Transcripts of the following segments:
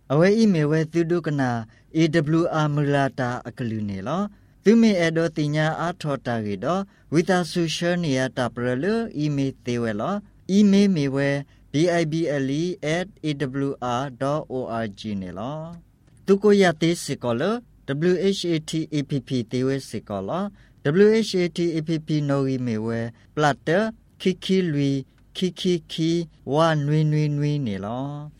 Awe imewe tudu kena AWR mulata akalune lo. Tume edo tinya athota gido witha social niya taprelu ime tewe lo. Ime mewe bible@awr.org ne lo. Tuko yate sikolo WHATAPP tewe sikolo WHATAPP no mewe platter kiki lui kiki wa nui ne lo.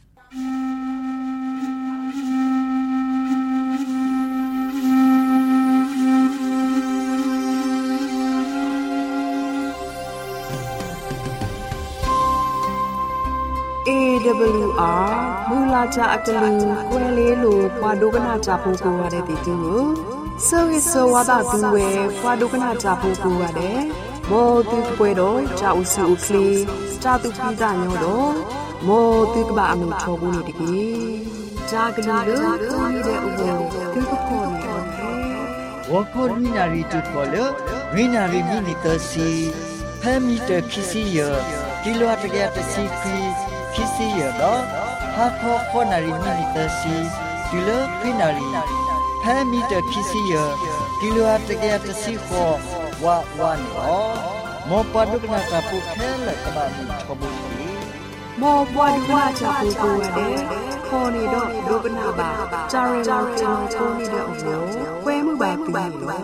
AWR မူလာကြအတလူကွယ်လေးလိုပွားဒုကနာကြဖို့ကိုရတဲ့တီတူကိုဆောဝိဆောဝါဒသူဝဲပွားဒုကနာကြဖို့ကိုရတယ်မောတူပွဲတော့ကြာဥစုဥကလေးကြာတူပိဒညောတော့မောတူကဘာအမှုထောဘူးနေတကြီးကြာကလေးလို့တူနေတဲ့ဥပ္ပေတူကပေါ်နေတယ်ဝခေါ်ရီနာရီတူခေါ်လို့ရီနာရီမီနီတစီဖဲမီတခီစီယကီလိုအတကရတစီခီKisi ya do ha kho nari minita si kilo pinari pa meter kisi ya kilo atake atasi kho wa ni o mo padukna ta pu khela ka ba mi thobu ni mo padukna cha pu ko de kho ni do dukna ba chare la kho ko ni de o mo kwe mu ba pi lo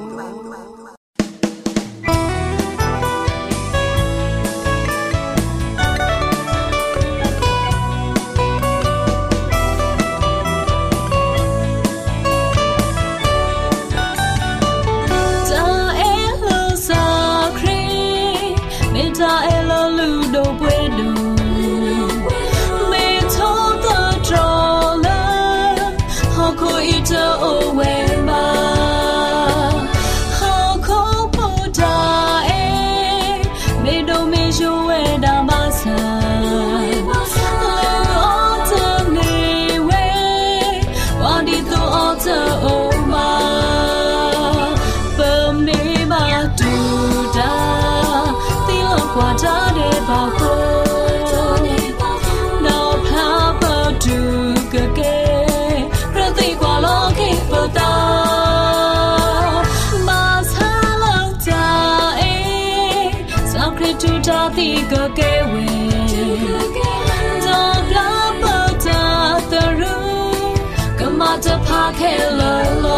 Go get away. Don't love the room. Come out to park hello.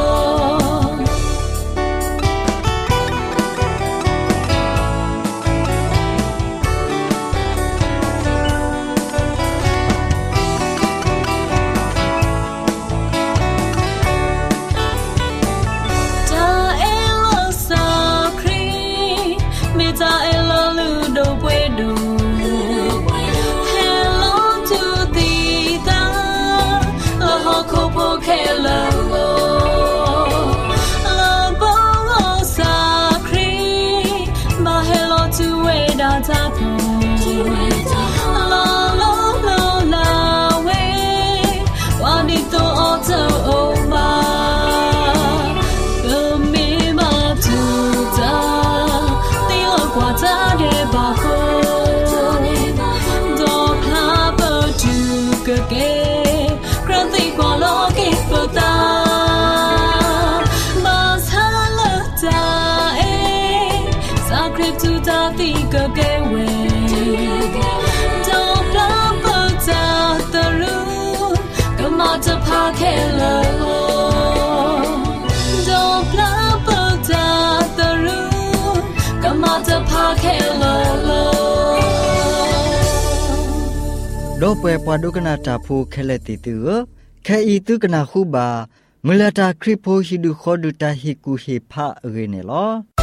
Do pwe padukna ta phu kheleti tu khai tu kana khu ba mulata kripo hidu khodu ta hiku he pha age ne lo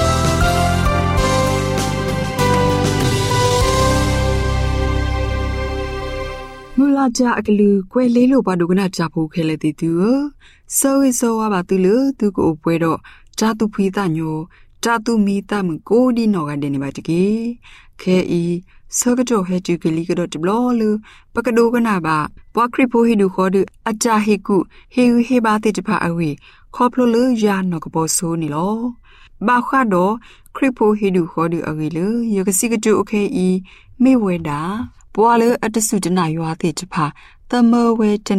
Mulaja aklu kwe le lo padukna ta phu kheleti tu so wa ba tu lu tu ko pwe do cha tu phi ta nyo cha tu mi ta mu ko di no ga de ne ba tiki khai Sogato hetu kilikado blolu, Pacado ganaba, Wakripo hidu hodu, Ajahiku, Heu hebate to pa away, Coplolu yan nokaboso nilo. Bahado, Kripo hidu hodu awilu, Yogasigato okay, me weda, Boiler at the sudana yuate to pa, the mowe tene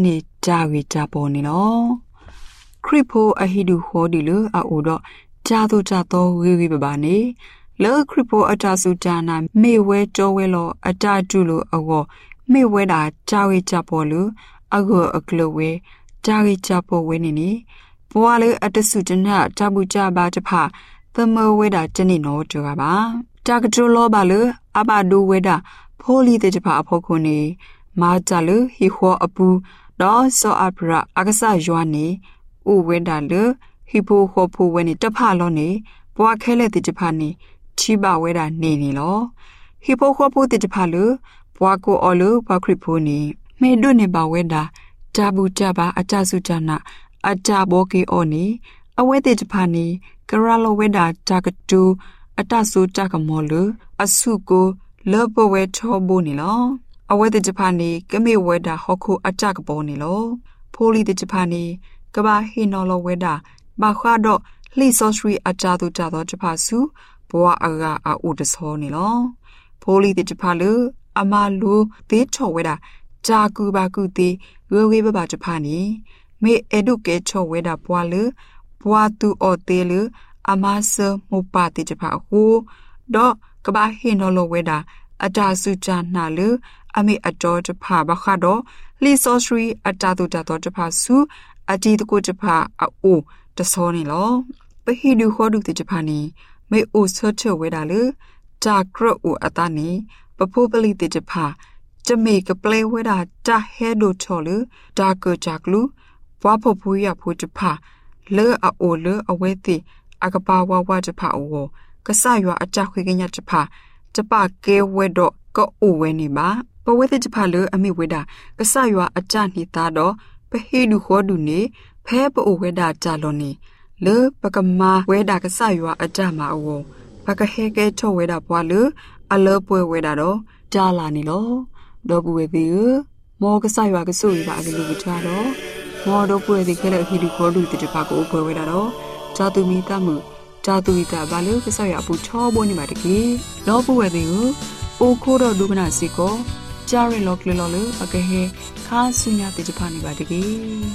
จาวิจาปอนี่ลอคริโพอหิดูโฮดิลอาโอดจาโตจาโตวิบานีเลคริโพอาจาสุจานาเมเวโจเวโลอาจาจุโลอโกเมเวดาจาวิจาปอลอโกอกลเวจาวิจาปอเวนี่บัวเลอัตสุจนะจาบุจาบาจพาตมเวดาจนิโนจกาบาจากจุโลบาลอาบาดูเวดาโพลีเตจพาอพอคุนีมาจาลฮิโฮอปูดอโซอัปราอากษายวานีอูเวดาลฮิโปโคโพเวนีตะพาลอนีบัวแค่เลติจพานีชิบาเวดานีลอฮิโปโคโพติจพาลบัวโกออลบัวคริโพนีเมดุเนบาเวดาจาบูจาบาอาจาสุจานะอาจาโบกีโอนีอเวติจพานีกราโลเวดาจากจูอัตสุจากมอลอสุโกเลปเวชอบูนีลออเวติจพานีกะเมเวดาฮอคูอาจากโบนีลอโพลีติจพานีกบาฮินอลเวดาบาควาดอลิซอสรีอาจาตุจาดอจพาสุบัวอากาอาอุดซอนีลอโพลีติจพาลอามาลูเตชอเวดาจากูบากุติเวบาจพานีเมเอดุเกชอเวดาบัวบัวตูออเตลอามาเซมุปาติจพาฮูดอกบาฮินอลเวดาอาจาสุจานาลอเมอจอจพาบาควาดอลิซอสรีอาจาตุจาดอจพาสุอาจีตโกจพาอาโอตะซอนีลอปะฮิดูโคดุติจพานีเมโอเซเชเวดาลจากรอูอาตานีปะโพปลิติจพาจะเมกะเปลเวดาจาเฮโดชอลดาเกจากลูวาพพูยาพูจพาเลอโอเลอเวติอากปาวาวาจพาโอกะสายว่าอาจาคุยกันยาจพาจะปาเกเวดก็อูเวนิบาปะเวติจพาเลอมิเวดากะสายว่าอาจารย์นิตาดอปะเฮดูโคดุนีแพ้ปะโอเวดาจาลอนีเลปะกะมาเวดากะสายว่าอาจารย์มาโอปะกะเฮเกชอเวดาปวาเลอเลปวยเวดาดอจาลานีลอดอบุเวติမောကဆရွာကဆူရပါအကလူကချာတော့မောတော့ပွဲဒီခဲလက်ဟီဒီခေါ်ဒူတိတပါကိုပွဲဝဲတာတော့ဂျာတူမီတမှုဂျာတူဝီတာဘာလို့ကဆရွာပူချောဘိုးနေမှာတကြီးတော့ပွဲဒီကိုအိုခိုးတော့ဒုကနာစီကိုဂျာရီလော့ကလလော်လအကဟေခါဆုညာတိတပါနေပါတကြီး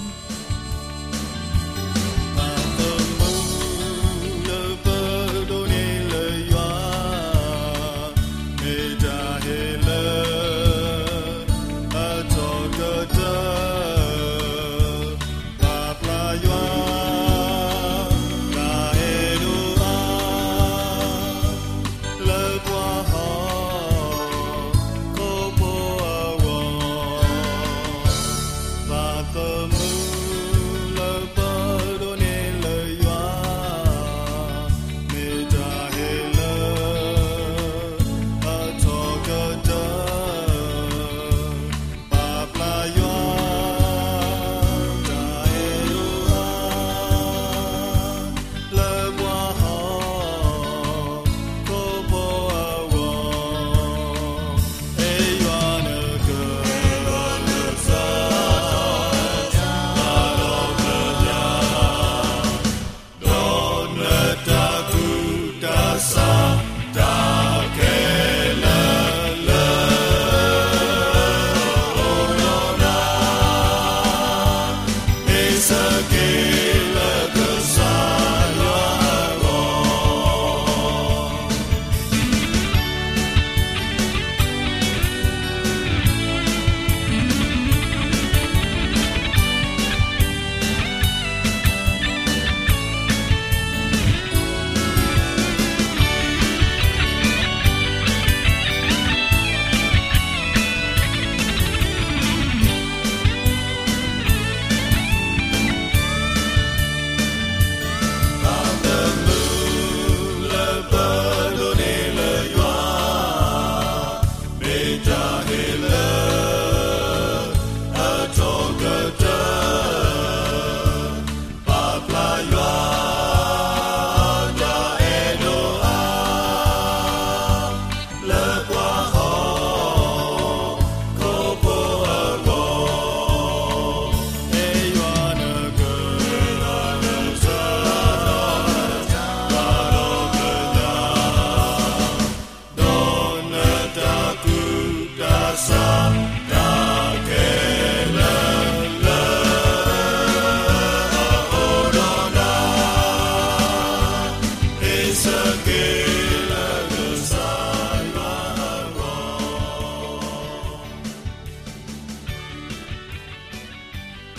เ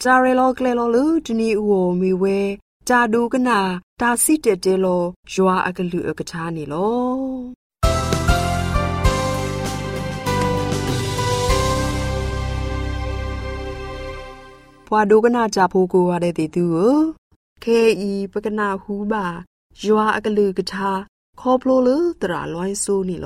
จาเรโลเกลโลลูจนีอโวมีเวจาดูกนาตาซิเตเตโลยัวอากลือกะชานี่โลพวาดูกนาจาพูกูวาเดติตูเคอีปกนาฮูบายัวอากลือกะชาคอพโลลูตราลอยซูนี่โล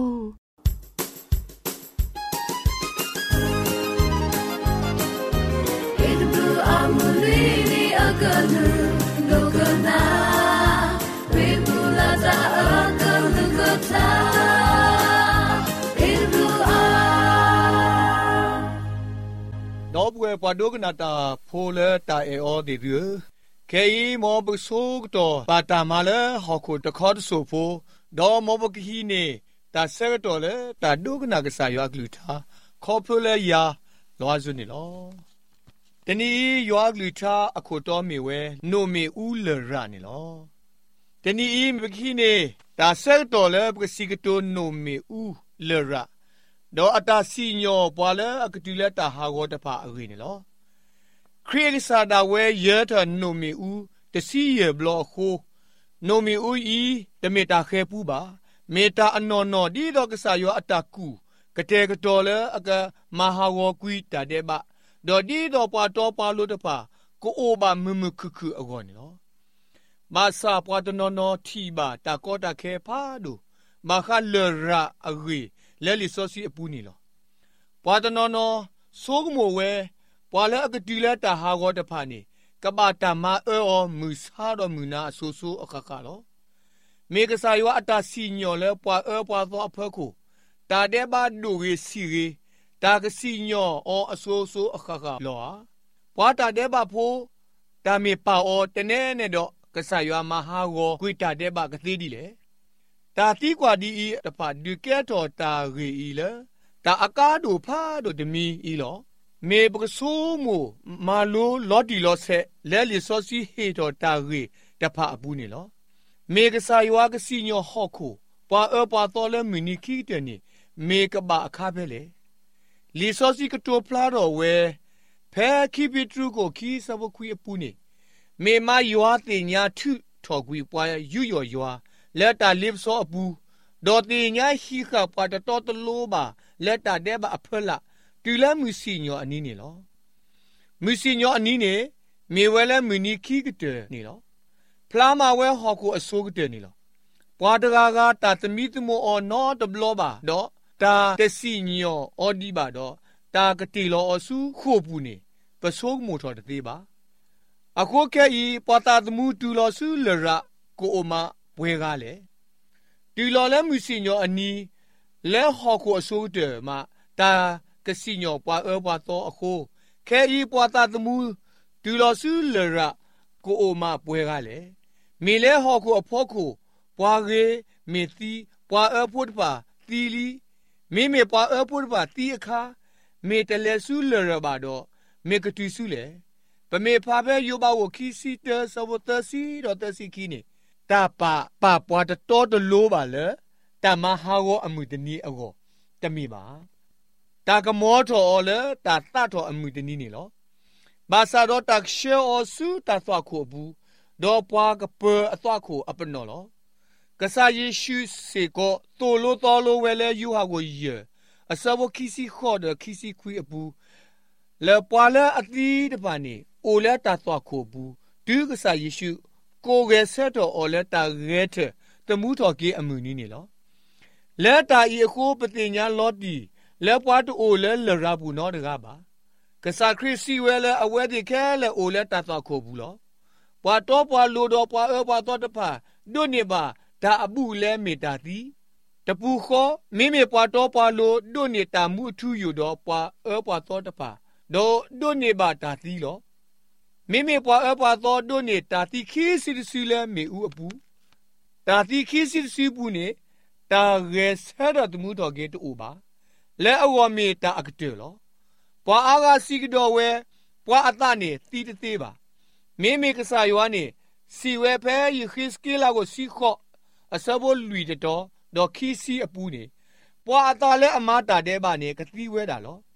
ดอบเวปาดูกนาตาโพเลตาเออดิเรือเคยมอบสูกโตปาตามาเลฮอคุตะคอดสูโฟดอมอบกฮีเนตาเซกโตเลตาดูกนากษายากลูทาคอพเลยาลอซุนี่ลอตนี้ยากลูทาอโคตอมีเวโนมีอูเลรานี่ลอตนี้มบกฮีเนตาเซกโตเลปกสิกโตโนมีอูเลราดออัตาซีญอปวาเลอกตุเลตาฮากอตปาอรีนี่ลอครีกซาดาเวเยตโนมีอูตซีเยบลอโคโนมีอูอีตเมตาเคปูบาเมตาอนอนอดีดอกษายออัตากูกะเตกตอเลอกะมหาวกุยตาเดบะดอดีดอปาตอปาโลตปาโกโอบามุมุคุคุอกอนี่ลอมาซาปวาตนอนอทีบาตากอตาเคพาดูมาคาเลราอรีเลลิโซซีอปูนี่ลอปวาตนอนอโซกโมเวปวาเลอกติเลตาฮากอตปานี่กะบาตามาเออมุซาดอมุนาโซโซอะคาคาลอเมกษายออัตาซีญอเลปวาปวาตออเพคูตาเดบาดูเรซีเรตากซีญอออโซโซอะคาคาลอปวาตาเดบาโพตาเมปาออตเนเนดอกษายอมหาวกุยตาเดบากะเตดีเลตาตีกว่าดีอีตปาดูแกตอตาเรอีเลตาอากาดูพาดูดมีอีลอเมบกซูมูมาโลลอดีลอเซเลลิโซซีเฮตอตาเรตปาอปูนี่ลอเมกษายอกซีญอฮอคูปาปาตอเลมินิคีเตนี่เมกบาคาเบเลลิโซซีกโตพลาโรเวแพคีบิตรูโกคีซาบคุยอปูนี่เมมายัวติญาทุทอกุยปายุยอยัวเลตาลิฟโซอปูดอติญาฮีคาปาตตอตโลบาเลตาเดบาอเพละตุลามุสิญออันนี้นี่ลอมุสิญออันนี้นี่เมเวลมินิคีกเตนี่ลอพลามาเวฮอคูอโซกเตนี่ลอปวาดกากาตาตมิตโมออนอตบลอบาดอตาเตสิญอออดีบาดอตากติลออสุโคปูนี่ปะโซกโมทอตเตบาอะโคเคอีปาตาตมูตุลอสุเลระโกโอมาบวยกาเลตุลอเลมุสิญออันนี้และฮอคูอโซเตมาตากสิญอปาปาตออโคเคอีปาตาตมูตุลอสุเลระโกโอมาบวยกาเลมีเลฮอคูอพอคูปวาเรเมตีปวาพุทปาตีลีเมปวาพุทปาตีคาเมตเลสุเลระบาดอเมกตุสุเลปะเมพาเบยูบาวคีซิเตสวตซีดอตซีคีนี่ตาปาปวาตโตตโลบาเลตามหาวอมุตนีอโกตมีบาตากมอทอเลตาตาทออมุตนีนี่ลอบาซาดอตักเชออสุตาตวาโคบูดอปวากะเปอตวาโคอปนอลอกะซาเยชูเซโกโตโลตอโลเวเลยูฮาโกเยอซาโบคิซิขอดคิซิคุยอบูเลปวาเลอตีตปานีโอเลตาตวาโคบูดูกะซาเยชูโกเกเซตอเลตาเรเทตมูทอเกอมุนีนี่ลอเลตาอีโคปติญาลอดีเลปวาตโอเลลราบูนอดกาบากะซาคริซีเวเลอเวดิแคเลโอเลตาตวาโคบูลอปวาตอปวาโลดอปวาปวาตอตปาดุนิบาตาอบูเลเมตาตีตะปูขอเมปวาตอปวาโลดุนิตามุทุยูดอปวาปวาตอตปาโดดุนิบาตาตีลอเมปวาปวาตอดุนิตาตีคีซิซิเลเมอูอปูตาตีคีซิซิปูเนตาเรเซดตมูตอเกตโอบาและอวเมตาอักเตลอปวาอากาซิกดอเวปวาอตาเนตีเตบาเมกษายวันนี่สีเวเพยคริสกิลาโกสีขออซาโบลุยเตตอดอคีซีอปูนี่ปวาตาเลอมาตาเดบานี่กะตีเวดาลอ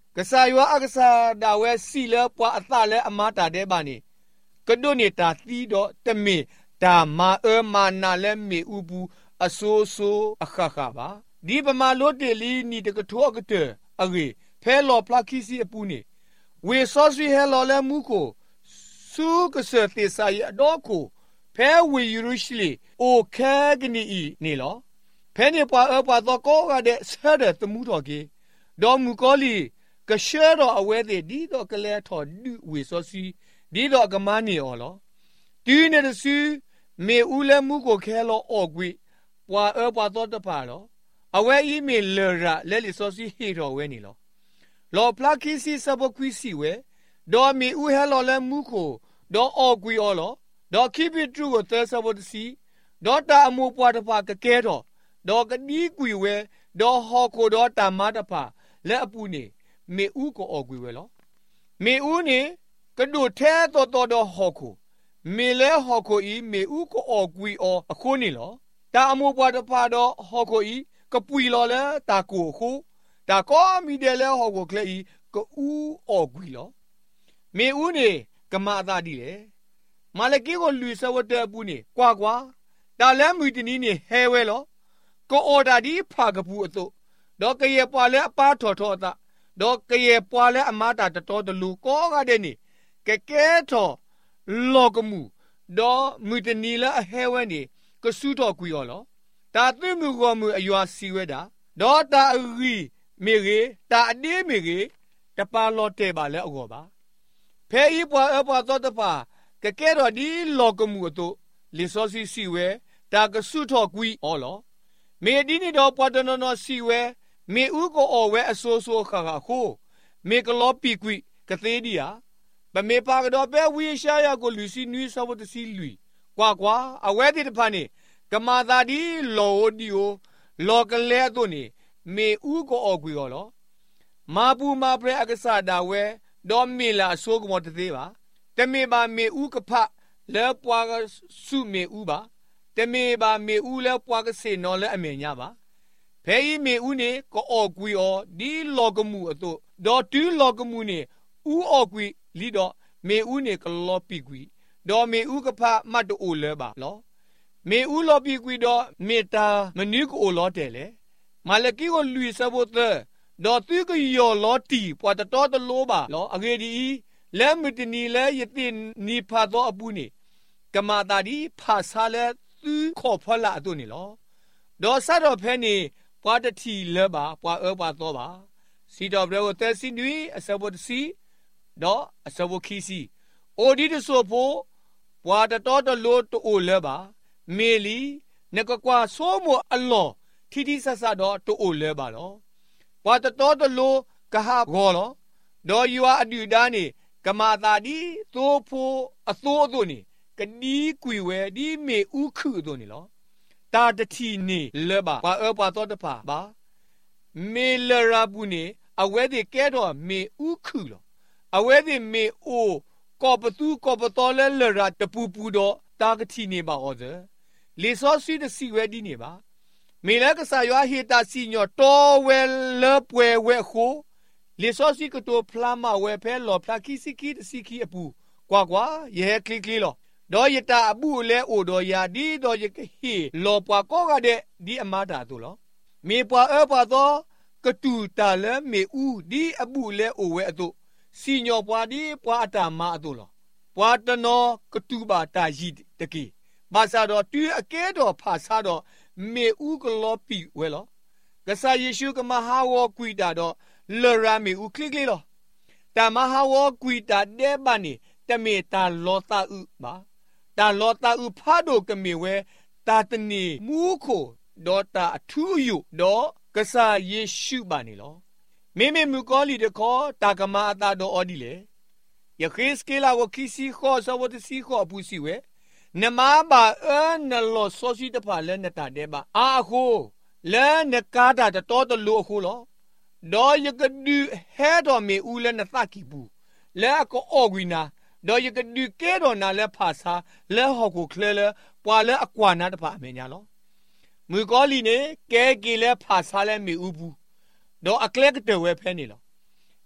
กษายวะอักษาดาเวสีเลปวาอัตาเลอมาตาเดบานีกระโดเนตาตีดอเตเมตามามานาเลเมอุบูอโซโซอะคาคาบาดีปมาโลเตลีนีตะกะทัวกะเตอะเรเพลอปลาคิซีอปูนีเวซอซีเฮลอเลมูโกซูกะเซเตซายอดอโคเพเวยูรุชลีโอแคกนีอีนี่ลอเพเนปาปาตอโกกะเดเซเดตมูตอเกดอมูกอลีกะเชรออเวเดดีดอกะเลทอดูเวซอซีดีดอกะมานีออลอตีเนตซูเมอูเลมูโกแคลอออกวิปาปาตอตะปาลอအဝဲအီးမေလရာလဲလီစောစီဟီတော်ဝဲနေလောပလာကီစီစဘကွီစီဝဲဒေါ်မီဥဟဲလောလဲမူကိုဒေါ်အော်ကွီအော်လောဒေါ်ခိပီထူကိုသဲစဘတစီဒေါ်တာအမိုပွားတဖာကကဲတော်ဒေါ်ကနီးကွီဝဲဒေါ်ဟော်ကိုဒေါ်တာမတဖာလဲအပူနေမေဥကိုအော်ကွီဝဲလောမေဥနေကဒိုထဲတော်တော်ဒေါ်ဟော်ကိုမေလဲဟော်ကိုဤမေဥကိုအော်ကွီအော်အခုနေလောတာအမိုပွားတဖာဒေါ်ဟော်ကိုဤကပွီလောလဲတာကိုခုတာကောမီတယ်လဲဟောကိုကလေဤကူအော်ကွီလောမေဦးနေကမာသာဒီလေမာလကီကိုလူဆဝတဲ့ပူနေကွာတာလဲမီတနီနေဟဲဝဲလောကိုအော်ဒါဒီဖာကပူအတုဒေါကရေပွာလဲအပါထော်ထော်တာဒေါကရေပွာလဲအမတာတတော်တလူကောကတဲ့နေကကဲထော်လောကမှုဒေါမီတနီလဲအဟဲဝဲနေကဆူတော်ကွီရောလောတာသိမှုကောမှုအယွာစီဝဲတာဒေါ်တာရီမေရေတာအဒီမေရေတပါလော့တဲ့ပါလဲအောပါဖဲဤပွာအပွာတော့တပါကကဲတော့ဒီလောကမှုအတုလီစောစီစီဝဲတာကဆုထော်ကွီအော်လောမေဒီနီတော့ပွာတနော်နော်စီဝဲမေဥကိုအော်ဝဲအဆိုးဆိုးခါခါခိုမေကလောပီကွီကသေးဒီယာဗမေပါကတော့ပဲဝီရှာယာကိုလူစီနွီဆောဘတစီလူကွာအဝဲတိတဖာနေကမာသာဒီလောဒီယိုလောကလဲတုန်နေမေဥကိုအော်ကွီရောလောမာပူမာပရအကဆာဒါဝဲဒေါ်မီလာဆိုကမောတသေးပါတမေပါမေဥကဖလဲပွားကစုမေဥပါတမေပါမေဥလဲပွားကစေနော်လဲအမေညာပါဖဲဤမေဥနေကိုအော်ကွီအော်ဒီလောကမှုအတုဒေါ်တူလောကမှုနေဥအော်ကွီလီတော့မေဥနေကလောပီကွီဒေါ်မေဥကဖမတ်တိုလဲပါလောမေဦးလော်ပီကွီတော့မေတာမနုကိုလော်တယ်လေမာလကီကိုလူစဘတ်ဒေါ်သူကယောလော်တီပွာတတော်တလို့ပါလောအဂေဒီလဲမတနီလဲယတိနီဖာတော့အပူနေကမာတာဒီဖာဆာလဲသူခေါ်ဖလာအတုနေလောဒေါ်ဆာတော့ဖဲနေပွာတတီလဲပါပွာပွာတော့ပါစီတော်ဘရကိုတဲစီနွီအစဘတ်စီဒေါ်အစဘခီစီအိုဒီတဆိုဖို့ပွာတတော်တလို့တိုလဲပါမေလီနကကွာဆိုးမအလောထီဆဆတော့တိုလဲပါလောဘွာတတော်တလို့ကဟာဂောလောဒေါ်ယူအဒူဒာနေကမာတာဒီသိုးဖို့အသိုးအသွနေကနီးကွေဝဲဒီမေဥခုသွနေလောတာတတီနေလဲပါဘွာတော်တပါပါမေလရာဘူးနေအဝဲဒီကဲတော့မေဥခုလောအဝဲဒီမေအိုကောပတူကောပတော်လဲလရာတပူပူတော့တာကတီနေပါအော်ဇလေစောစီတစီဝဲဒီနေပါမေလကဆာယွာဟီတာစီညောတော်ဝဲလပွဲဝဲခိုလေစောစီကတိုဖလာမဝဲဖဲလော်ဖလာကီစီကီတစီကီအပူကွာရဲကလီကလီလောဒေါ်ယတာအပူလဲအိုဒေါ်ယာဒီဒေါ်ယကဟီလော်ပွားကောကတဲ့ဒီအမတာတို့လောမေပွာပွာတော့ကတူတာလဲမေဦးဒီအပူလဲအိုဝဲအတို့စီညောပွာဒီပွာအတာမအတို့လောပွာတနောကတူပါတာယီတကီဘာသာတော့တူအကဲတော်ဖာစားတော့မေဥကလောပီဝဲလောကဆာယေရှုကမဟာဝကွီတာတော့လရာမေဥကလီကလီလောတာမဟာဝကွီတာတဲ့ဘာနေတမေတာလောတာဥပါတာလောတာဥဖာဒိုကမေဝဲတာတနီမူခိုဒေါ်တာအထူးယူတော့ ကဆာယေရှုပါနေလောမေမေမူကောလီတခောတာကမာတာတော့အော်ဒီလေယခိစကေလာဝခိစီခောဆဝတစီခောပူစီဝဲနမဘာနလောဆိုစီတဖာလဲနတာတဲ့ပါအာခိုလဲနကာတာတော်တလူအခုလောဒေါ်ယကဒူဟဲတော်မေဦးလဲနသကီဘူးလဲကောအော်ဂွီနာဒေါ်ယကဒူကဲတော်နာလဲဖာစာလဲဟောကိုခလဲလဲပွာလဲအကွာနာတဖာအမေညာလောမူကောလီနေကဲကီလဲဖာစာလဲမေဦးဘူးဒေါ်အကလက်ကတဝဲဖဲနေလော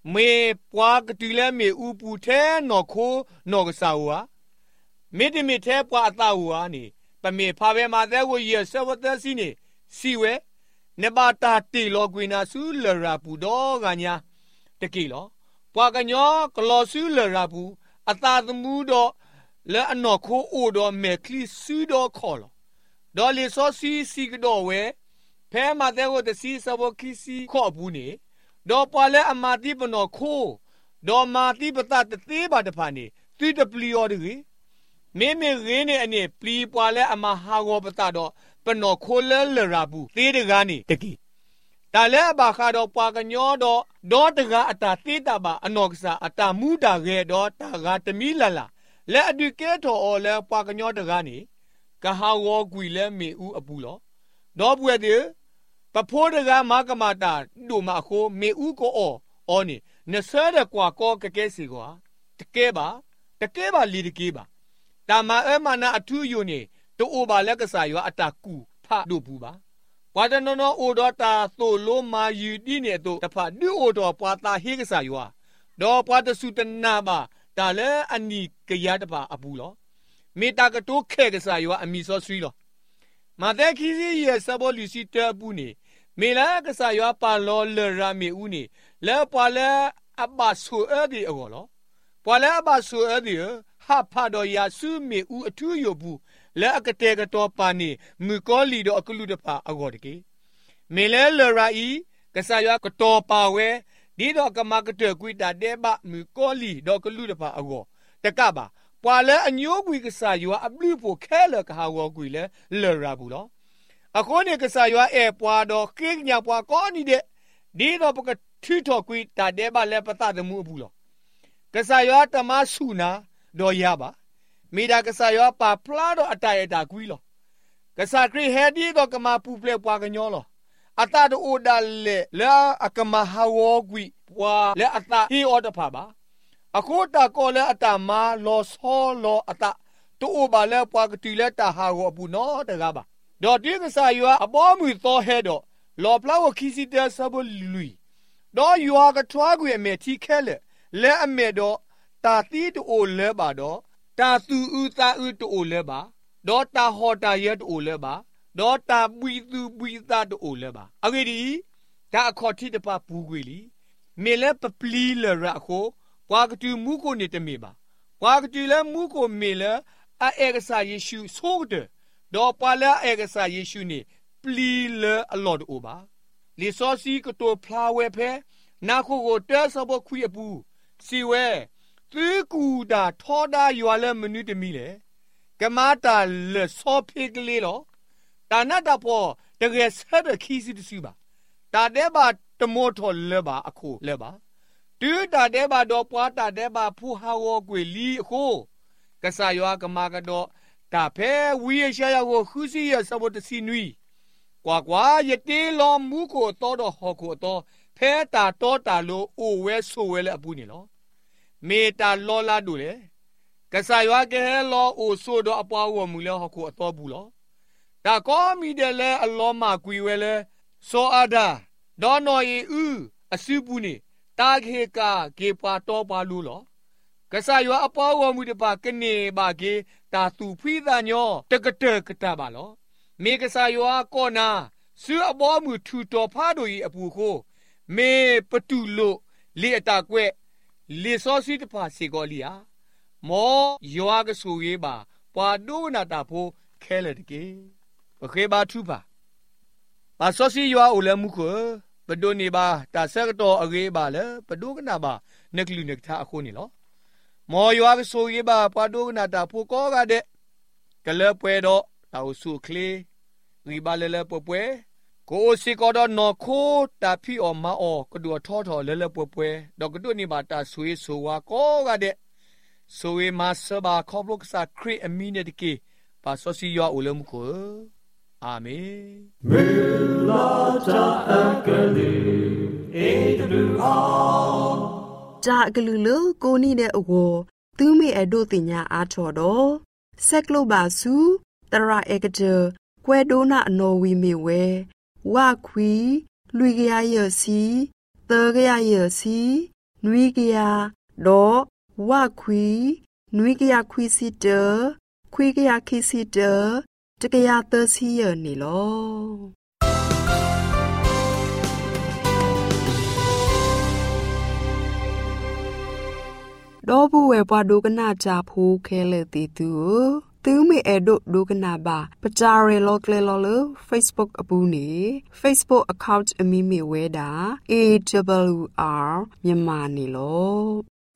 เมปวากตุเลเมอุปูเทนอโคนอกสาวะเมดิเมเทปวาตาวะนี่ปะเมพาเวมาเตโกเยสวะเตสินี่สิเวเนบาตาติโลกวินาสุลราปูดอกะญาตะกี้โลปวากะญอกลอสุลราปูအသာသမူးတော့လဲအနော်ခိုးအိုတော့မဲကလီဆူတော့ခေါ်လို့ဒေါ်လီစောစီစီကတော့ဝဲဖဲမတဲ့ကိုတစီစဘောခီစီခေါ်ဘူးနေဒေါ်ပွာလဲအမာတိပနော်ခိုးဒေါ်မာတိပတတသေးပါတဖာနေသူတပလီရောဒီမေမေရင်းနေအနေပလီပွာလဲအမဟာဝပတတော့ပနော်ခိုးလဲလရာဘူးသေးတကားနေတကီဒါလဲဘာခါတော့ပွာကညောတော့ဒေါ်တကအတာသေးတာပါအနော်ကစားအတာမူတာခဲ့တော့တာကတမီလာလာလဲအတူကဲတော်အော်လဲပွာကညောတကနေကဟာဝေါကွီလဲမေဦးအပူလောဒေါ်ပွေတဲ့ပဖိုးတကမကမာတာတို့မခိုးမေဦးကိုအော်နေနဆဲတဲ့ကွာကောကကဲစီကွာတကဲပါလီတကဲပါတာမအမနာအထူးယုန်နေတူအိုပါလက်ကစားရွာအတာကူဖတို့ဘူးပါဝါဒနောနောအိုတော်တာသို့လိုမာယူတိနေတို့တဖတ်ဒူအိုတော်ပွာတာဟေးကစားရွာဒေါ်ပွာတစုတနာပါဒါလဲအနီကရတပါအပူလောမေတာကတိုးခဲကစားရွာအမီစောဆွီလောမတဲ့ခီစီရဲ့စဘောလူစီတပူနေမေလာကစားရွာပါလောလရာမေဦးနေလဲပွာလဲအဘဆူအဲ့ဒီအော်လောပွာလဲအဘဆူအဲ့ဒီဟာဖာတော်ယာစုမေဦးအထူးယဘူးလဲအကတဲ့ကတော့ပါနေမူကောလီတော့အကလူတပါအော်တကေမေလဲလရာဤကစားရွာကတော့ပါဝဲဒီတော့ကမကတဲ့ကွီတာတဲ့ဘမူကောလီတော့ကလူတပါအော်တကပါပွာလဲအညိုးကွီကစားရွာအပလူဖို့ခဲလကဟာဝကွီလဲလရာဘူးလောအခုနေကစားရွာအဲပွာတော့ကိညာပွာကောနီတဲ့ဒီတော့ပကထီထော်ကွီတာတဲ့ဘလဲပတတမှုဘူးလောကစားရွာတမဆူနာတော့ရပါမိဒါကစားရွာပါဖလာတော့အတိုင်အတာကွီလောကစားခရီဟဲဒီတော့ကမပူပလက်ပွာကညောလောအတာတို့အိုဒါလေလာအကမဟာဝကွီပွာလဲအတာဟီအော်တဖာပါအခုတာကောလဲအတာမာလောဆောလောအတာတူအိုပါလဲပွာကတီလဲတာဟာကိုအပူနော်တကားပါဒေါ်တီကစားရွာအပေါ်မူသောဟဲတော့လောပလာဝခီစီတဲဆဘလူဒေါ်ရွာကထွားကွေအမေတီခဲလဲအမေတော့တာတီတူလဲပါတော့တာသူဥတာဥတူလဲပါဒေါ်တာဟောတာရဲတူလဲပါဒေါ်တာပွီသူပွီတာတူလဲပါအဂေဒီဒါအခေါ်တိတပပူကွေလီမေလဲပပလီလရခိုပွာကတူမူကိုနေတမေပါပွာကတူလဲမူကိုမေလဲအေကစားယေရှုဆိုးတဲ့ဒေါ်ပါလာအေကစားယေရှုနေပလီလအလော်တူပါလီစောစီကတိုဖလာဝဲဖဲနာခိုကိုတဲဆဘခွေအပူစီဝဲသွေးကူတာထောတာရွာလဲမနုတမီလေကမာတာလဲစောဖိကလေးလောတာနတ်တပေါ်တကယ်ဆက်တဲ့ခီစီတစုပါတာတဲ့ပါတမောထောလဲပါအခုလဲပါတူတာတဲ့ပါတော့ပွားတာတဲ့ပါဖူဟာဝကွေလီအခုကစားရွာကမာကတော့တာဖဲဝီရရှာရကိုခူစီရစဘတစီနွီကွာယတေလောမူကိုတော့ဟောကိုတော့ဖဲတာတော့တာလို့အိုဝဲဆိုဝဲလဲအပူနေလောမေတာလောလာတို့လေကစားရွာကဲလောအိုဆိုတော့အပွားဝမူလဲဟောကိုအတော့ဘူးလောဒါကောမီတယ်လဲအလောမကွီဝဲလဲစောအာဒါဒေါ်နော်ရီဥအစုပူနေတာခေကာကေပါတော့ပါလူလောကစားရွာအပွားဝမူတပါကနေပါကေတာသူဖိသညောတကတဲ့ကတပါလောမေကစားရွာကောနာဆူအပေါ်မူထူတော်ဖားတို့ဤအပူခိုမေပတူလို့လေအတာကွဲ့လေစောစီတပါစီကောလီယာမောရွာကဆူရေးပါပွာဒိုနာတာဖိုခဲလေတကေပခေပါထူပါပါစောစီရွာအိုလဲမှုခိုပဒိုနေပါတာဆက်တော်အရေးပါလေပဒိုကနာပါနက်ကလူနက်ထားအခုနေလောမောရွာကဆူရေးပါပွာဒိုနာတာဖိုကောကတဲ့ကလပွဲတော့တောက်စုကလေးရီပါလဲပွဲကိုစီကောတော့နော်ခိုးတာဖီအော်မအော်ကဒူထောထောလဲပွဲတော့ကဒူနေပါတာဆွေးဆိုဝါကောကတဲ့ဆိုဝေမဆဘာခေါပလုကစာခရီအမီနေတကေပါဆောစီယောအိုလမှုကိုအာမင်မေလာတာအကလေးအေဒလူအောင်ဂျာကလူလူကိုနီတဲ့အဝသူမေအဒိုတင်ညာအားထော်တော့ဆက်ကလိုပါစုတရာအေကကြကွဲဒိုနာအနော်ဝီမေဝဲဝါခွီလူကရရစီသကရရစီနွေကရတော့ဝခွီနွေကရခွီစီတခွေကရခိစီတတကရသစီရနေလောတော့ဘူးဝဲပွားဒုကနာကြဖိုးခဲလေတီတူသူမေအဒိုဒုကနာဘာပကြရဲလောကလေလောလ Facebook အပူနေ Facebook account အမိမေဝဲတာ AWR မြန်မာနေလော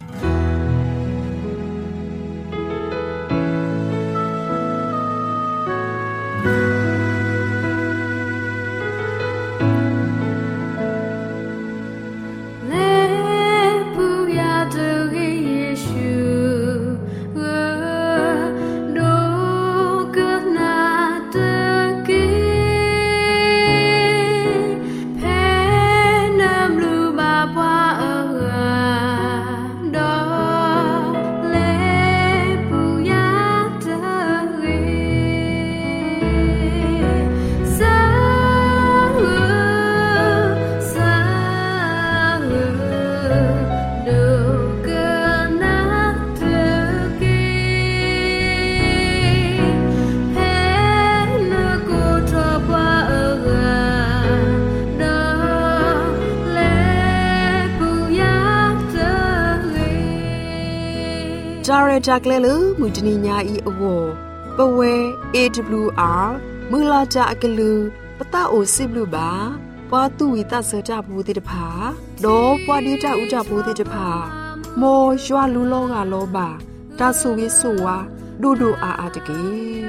จาเรจากเลลมุจนีญาอีอวปเว AWR มือลาจากลือปะตาโอซิบลูบาปาตุวิตาเสจาบูติตภาโดปวาดีจาอุจาบูติตภาโมยัวลูโลกาโลบาตาสุวิสุวาดูดูอาตะเก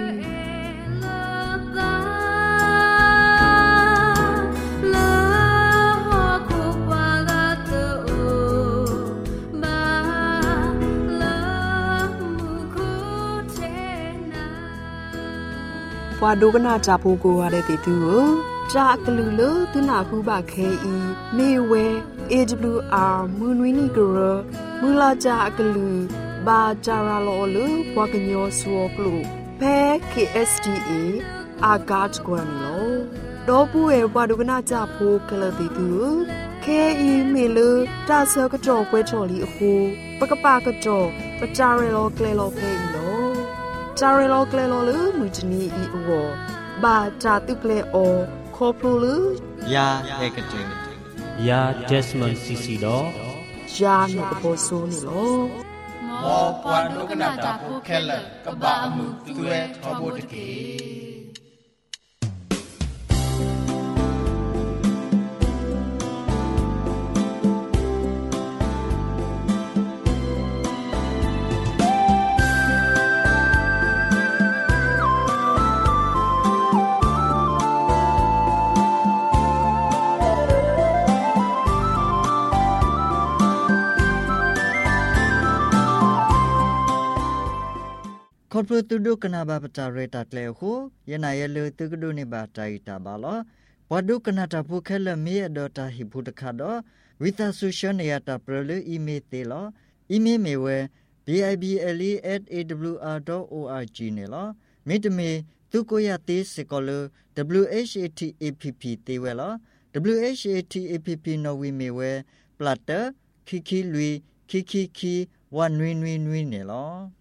พอดูกันน่าจะพูกูอะไรติดตัวจากกลือเลตุนาคูบาเคอีเมเว AWR มือวินีกระมือลาจากลือบาจาราโลลือพวกญอสัวปลูแพ้ KSTA อากาศกวนโลดอปูเอพอดูกันน่าจะพูกลติดตัวเคอีเมลือตาเซกจอกเวชอลีโคปะกะปากะจอกปะจาเรโลเกลโลเคอีโลจาเรโลเกลโลลือมุจนีอีอวบาจาตุเกลโอคอพลูลือยาเอกเจยาเจสมันซีซีดอยาโนกโปโซนี่โลมอปวานุกนาตาผู้แค่ละกะบะมุตุเอทอโบตะเกคอปตุดุกนาบาปจาเรตัดเลวคูยนายลือตุกดุนิบาใจตาบาลอวดุกนาตาผู้แค่ละมีอดอตาหิพุตคาดอวิตาสุชนยาตาเปรลอีเมเตลออีเมเมเว bible@awr.org เนลอมิตเมตุโกยาติสกอล WHATAPP เตเวลอ WHATAPP นวิเมเวปลัตเตอร์คิคิลุยคิคิคีวันนวินวินวินเนลอ